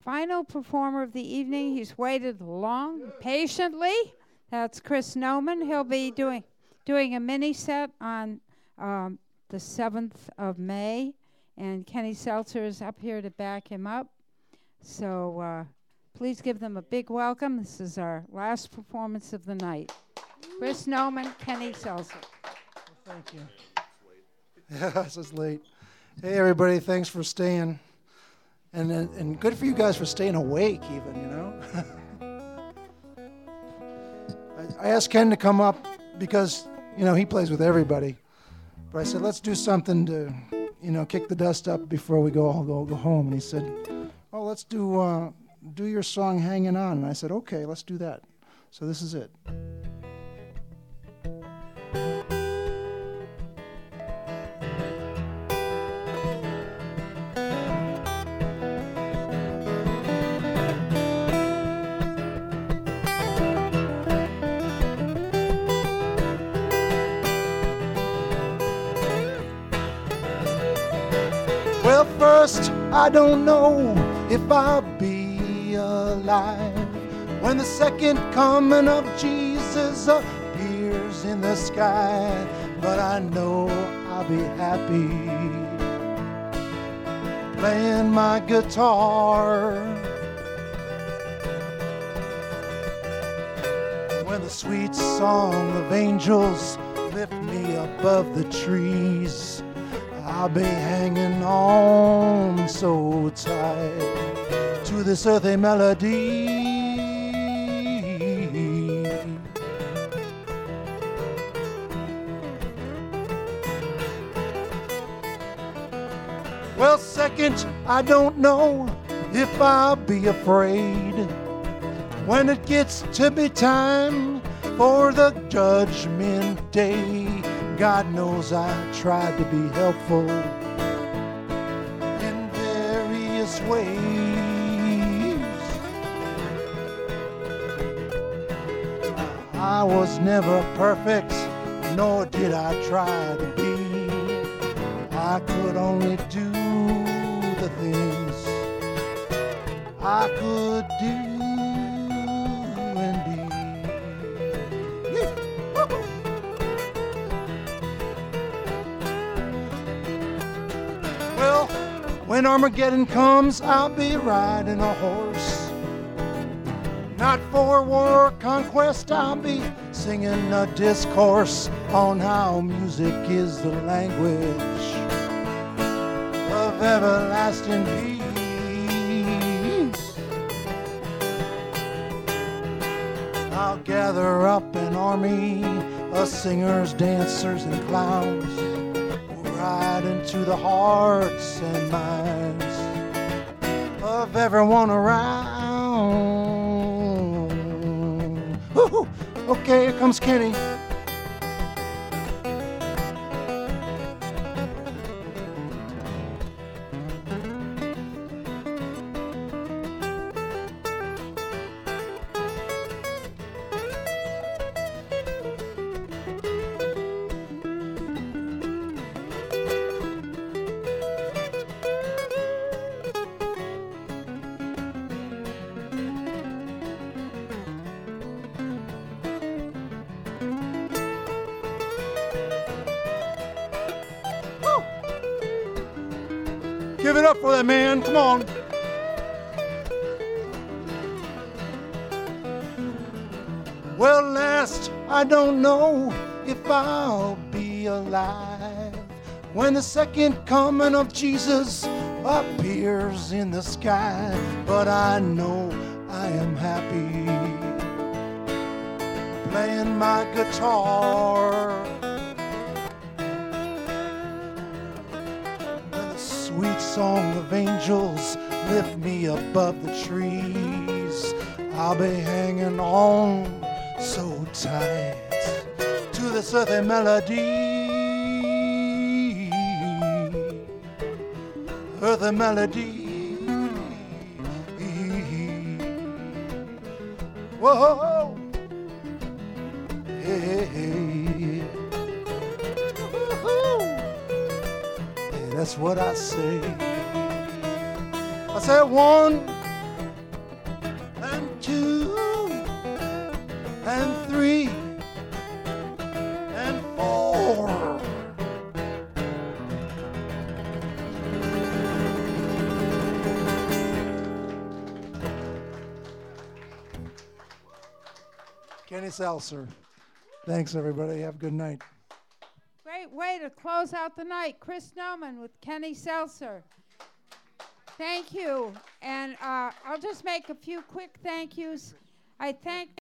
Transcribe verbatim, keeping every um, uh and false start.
final performer of the evening. He's waited long, patiently. That's Chris Noman. He'll be doing doing a mini set on um, the seventh of May, and Kenny Seltzer is up here to back him up. So uh, please give them a big welcome. This is our last performance of the night. Chris Noman, Kenny Seltzer. Well, thank you. Yeah, this is late. Hey, everybody, thanks for staying. And, and and good for you guys for staying awake even, you know. I, I asked Ken to come up because, you know, he plays with everybody. But I said, let's do something to, you know, kick the dust up before we go go, go home. And he said, oh, let's do uh, do your song Hanging On. And I said, okay, let's do that. So this is it. Well, first, I don't know if I'll be alive when the second coming of Jesus appears in the sky. But I know I'll be happy playing my guitar when the sweet song of angels lift me above the trees. I'll be hanging on so tight to this earthly melody. Well, second, I don't know if I'll be afraid when it gets to be time for the judgment day. God knows I tried to be helpful in various ways. I was never perfect, nor did I try to be. I could only do the things I could do. When Armageddon comes, I'll be riding a horse. Not for war or conquest, I'll be singing a discourse on how music is the language of everlasting peace. I'll gather up an army of singers, dancers, and clowns, right into the hearts and minds of everyone around. Woo-hoo. Okay, here comes Kenny. Give it up for that man, come on. Well, last, I don't know if I'll be alive when the second coming of Jesus appears in the sky. But I know I am happy playing my guitar. Sweet song of angels lift me above the trees. I'll be hanging on so tight to this earthly melody. Earthly melody. Whoa. Hey, hey. That's what I say. I said one, Kenny Seltzer. Thanks, everybody. Have a good night. Great way to close out the night. Chris Noman with Kenny Seltzer. Thank you. And uh, I'll just make a few quick thank yous. I thank